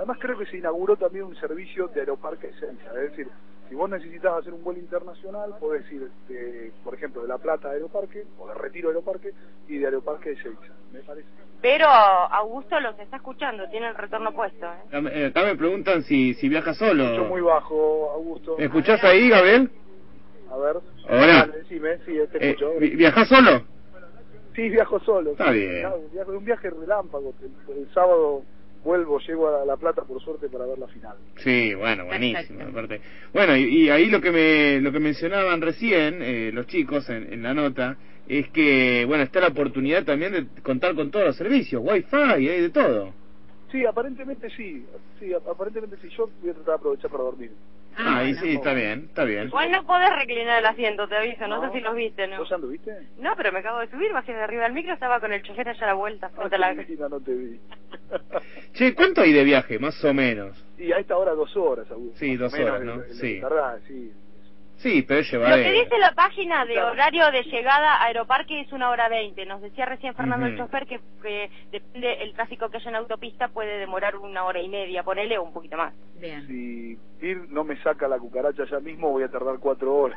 Además creo que se inauguró también un servicio de Aeroparque Ezeiza, es decir, si vos necesitas hacer un vuelo internacional, podés ir, por ejemplo, de La Plata a Aeroparque, o de Retiro a Aeroparque, y de Aeroparque a Ezeiza, me parece. Pero Augusto los está escuchando, tiene el retorno puesto, ¿eh? Acá me preguntan si viaja solo. Escucho muy bajo, Augusto. ¿Me escuchás ahí, Gabriel? A ver. Hola. Dale, decime, sí, te escucho. ¿Viajás solo? Sí, viajo solo. Está bien. Un viaje relámpago. El sábado vuelvo, llego a La Plata por suerte para ver la final. Sí, bueno, buenísimo. Aparte. Bueno, y ahí lo que mencionaban recién los chicos en la nota es que, bueno, está la oportunidad también de contar con todos los servicios, Wi-Fi, hay de todo. Sí, aparentemente sí. Sí, aparentemente sí. Yo voy a tratar de aprovechar para dormir. Bueno. Sí, está bien. Igual no podés reclinar el asiento, te aviso, no sé si los viste, ¿no? ¿Vos ya anduviste? No, pero me acabo de subir, bajé de arriba del micro, estaba con el chofer allá a la vuelta, frente a la... No te vi. Che, ¿cuánto hay de viaje, más o menos? Y a esta hora 2 horas, Augusto. Sí, 2 horas, ¿no? Sí. Sí. Sí, pero es llevadero. Lo que dice la página de horario de llegada a Aeroparque es 1:20. Nos decía recién Fernando el chofer que depende el tráfico que haya en autopista, puede demorar 1 hora y media, ponele un poquito más. Bien. Si Ir no me saca la cucaracha ya mismo, voy a tardar 4 horas.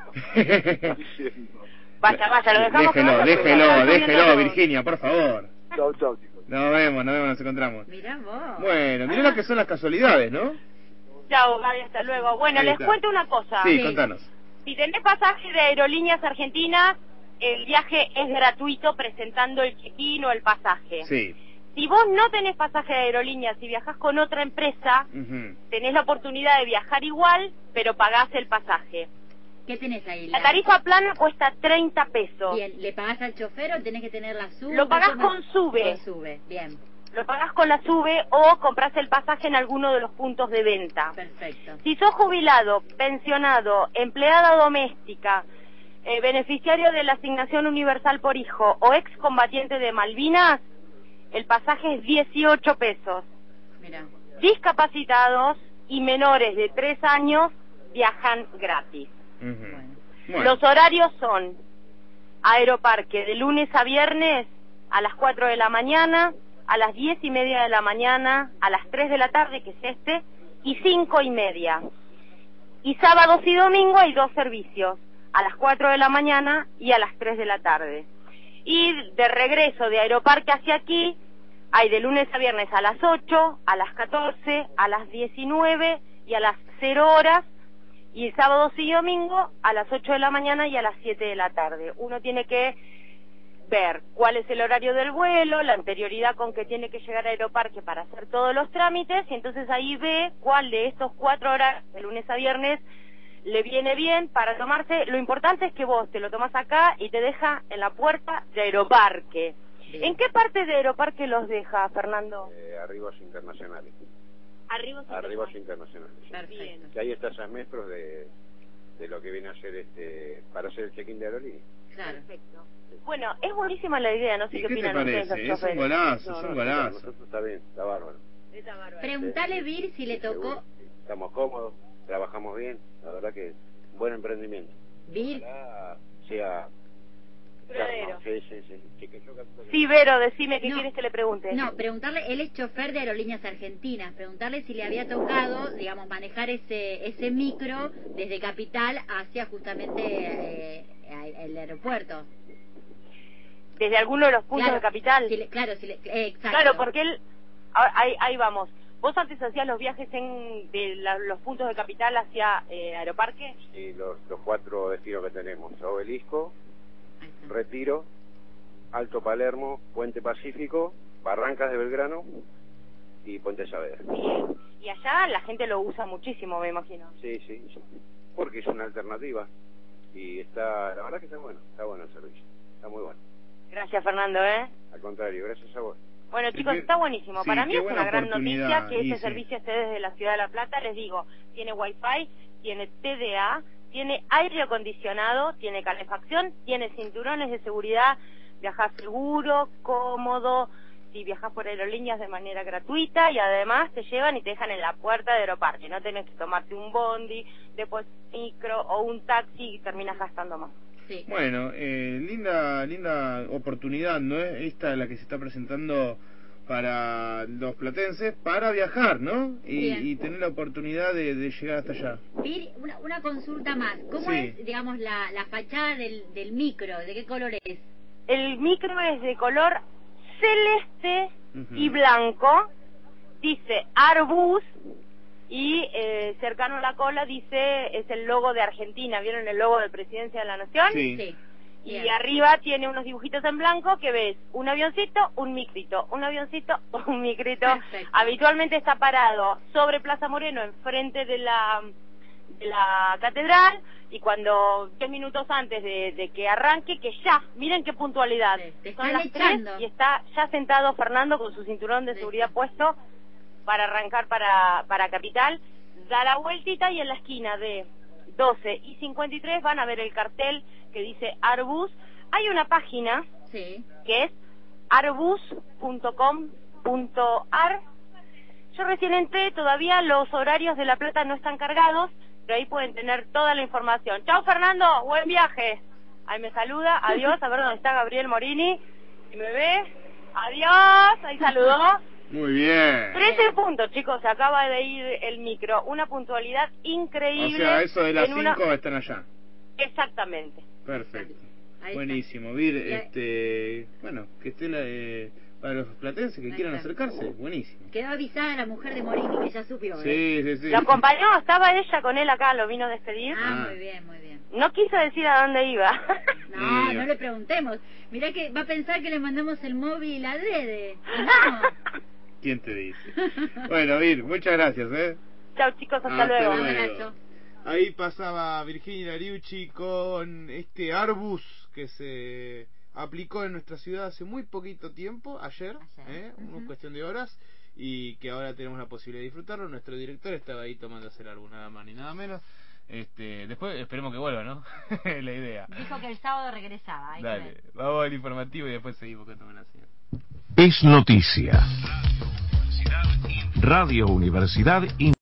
Vaya, lo dejamos. Déjelo, Virginia, por favor. Chau, chicos. Nos vemos, nos encontramos. Mirá vos. Bueno, mirá lo que son las casualidades, ¿no? Chao, Gaby, hasta luego. Bueno, les cuento una cosa. Sí, contanos. Si tenés pasaje de Aerolíneas Argentinas, el viaje es gratuito presentando el check-in o el pasaje. Sí. Si vos no tenés pasaje de Aerolíneas y viajás con otra empresa, tenés la oportunidad de viajar igual, pero pagás el pasaje. ¿Qué tenés ahí? La tarifa plana cuesta 30 pesos. Bien, ¿le pagás al chofer o tenés que tener la SUBE? Lo pagás con SUBE. Con SUBE, bien. Lo pagás con la SUBE o comprás el pasaje en alguno de los puntos de venta. Perfecto. Si sos jubilado, pensionado, empleada doméstica, beneficiario de la Asignación Universal por Hijo o excombatiente de Malvinas, el pasaje es 18 pesos. Mira. Discapacitados y menores de 3 años viajan gratis. Bueno. Los horarios son Aeroparque de lunes a viernes a las 4 de la mañana, a las 10:30 de la mañana, a las 3 de la tarde, que es y 5:30. Y sábados y domingos hay 2 servicios, a las 4 de la mañana y a las 3 de la tarde. Y de regreso de Aeroparque hacia aquí, hay de lunes a viernes a las 8, a las 14, a las 19 y a las 0 horas, y sábados y domingo a las 8 de la mañana y a las 7 de la tarde. Uno tiene que ver cuál es el horario del vuelo, la anterioridad con que tiene que llegar a Aeroparque para hacer todos los trámites, y entonces ahí ve cuál de estos 4 horas, de lunes a viernes, le viene bien para tomarse. Lo importante es que vos te lo tomás acá y te deja en la puerta de Aeroparque. Bien. ¿En qué parte de Aeroparque los deja, Fernando? Arribos internacionales. Arribos internacionales. Sí. Perfecto. Que ahí está a metros de lo que viene a ser para hacer el check-in de aerolínea. Claro. Perfecto. Bueno, es buenísima la idea, no sé qué opinan ustedes los choferes. Es un golazo, es un golazo. Está bien, está bárbaro. Preguntale, Vir, si le tocó... Estamos cómodos, trabajamos bien, la verdad que buen emprendimiento. Vir... Ojalá sea... Verdadero. Sí. Sí, Vero, decime qué quieres que le pregunte. No, preguntarle, él es chofer de Aerolíneas Argentinas, preguntarle si le había tocado, digamos, manejar ese micro desde Capital hacia justamente el aeropuerto. ¿Desde alguno de los puntos de Capital? Exacto. Claro, porque él... Ahí vamos. ¿Vos antes hacías los viajes los puntos de Capital hacia Aeroparque? Sí, los 4 destinos que tenemos: Obelisco, Retiro, Alto Palermo, Puente Pacífico, Barrancas de Belgrano y Puente Saavedra. Bien. Y allá la gente lo usa muchísimo, me imagino. Sí, porque es una alternativa y la verdad que está bueno el servicio, está muy bueno. Gracias, Fernando, Al contrario, gracias a vos. Bueno, chicos, está buenísimo. Sí, para mí es una gran oportunidad, noticia que este servicio esté desde la Ciudad de La Plata. Les digo, tiene Wi-Fi, tiene TDA, tiene aire acondicionado, tiene calefacción, tiene cinturones de seguridad, viajas seguro, cómodo, si viajas por aerolíneas de manera gratuita, y además te llevan y te dejan en la puerta de Aeroparque. No tenés que tomarte un bondi, después micro o un taxi y terminas gastando más. Sí. Bueno, linda oportunidad, ¿no es esta la que se está presentando para los platenses para viajar, ¿no? Y tener la oportunidad de llegar hasta allá. Una consulta más. ¿Cómo es, digamos, la fachada del micro? ¿De qué color es? El micro es de color celeste y blanco. Dice Arbus y cercano a la cola dice, es el logo de Argentina. ¿Vieron el logo de Presidencia de la Nación? Sí. Y arriba tiene unos dibujitos en blanco que ves un avioncito, un micrito, un avioncito, un micrito. Perfecto. Habitualmente está parado sobre Plaza Moreno, enfrente de la catedral, y cuando 10 minutos antes de que arranque, que ya, miren qué puntualidad, son las 3 y está ya sentado Fernando con su cinturón de seguridad puesto para arrancar para Capital, da la vueltita y en la esquina de 12 y 53 van a ver el cartel que dice Arbus. Hay una página que es arbus.com.ar. Yo recién entré, todavía los horarios de La Plata no están cargados, pero ahí pueden tener toda la información. Chao Fernando, buen viaje. Ahí me saluda, adiós, a ver dónde está Gabriel Morini, si me ve, adiós, ahí saludó. Muy bien. 13 puntos, chicos, se acaba de ir el micro, una puntualidad increíble. O sea, eso de las 5 están allá. Exactamente. Perfecto. Buenísimo, Vir, bueno, que esté para los platenses que quieran acercarse, buenísimo. Quedó avisada la mujer de Morini, que ya supió. Sí. Lo acompañó, estaba ella con él acá, lo vino a despedir. Muy bien. No quiso decir a dónde iba. No le preguntemos. Mirá que va a pensar que le mandamos el móvil adrede. No. ¿Quién te dice? Bueno, Vir, muchas gracias, Chao chicos, hasta luego. Un abrazo. Ahí pasaba Virginia Lariucci con este Arbus que se aplicó en nuestra ciudad hace muy poquito tiempo, ayer. Una cuestión de horas, y que ahora tenemos la posibilidad de disfrutarlo. Nuestro director estaba ahí tomándose el Arbus, nada más ni nada menos. Después esperemos que vuelva, ¿no? La idea. Dijo que el sábado regresaba. Dale, vamos al informativo y después seguimos con la señal. Es noticia. Radio Universidad